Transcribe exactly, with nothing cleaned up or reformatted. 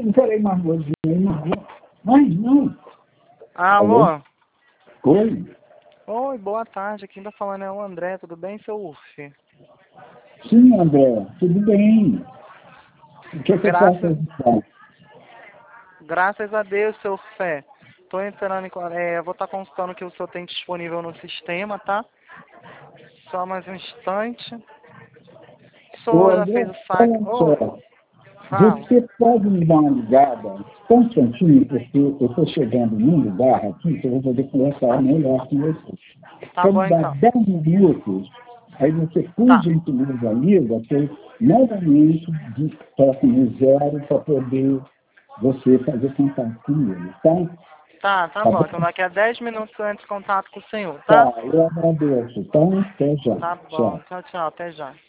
Peraí, Margozinha, aí, Margot. Ai, não. Alô? Alô? Oi? Oi, boa tarde. Quem tá falando é o André. Tudo bem, seu Urf? Sim, André, tudo bem. O que, é que eu posso Graças, ajudar? graças a Deus, seu Fé. Tô entrando em... co- É, vou estar consultando o que o senhor tem disponível no sistema, tá? Só mais um instante. O Ô, senhor já fez André, o saque... olha Oi, só. fala. Você pode me dar uma ligada só um instantinho, porque eu estou chegando num lugar aqui que eu vou poder conversar melhor com você. Tá Só bom, me dá então. dez minutos, aí você, por Tá. gentileza, liga, que eu novamente de- toco no zero para poder você fazer contato comigo, tá? Tá, tá Tá bom. bom? Então daqui a dez minutos eu entro em contato com o senhor, tá? Tá, eu agradeço, tá? Até já. Tá Tchau. bom. Tchau, tchau. Até já.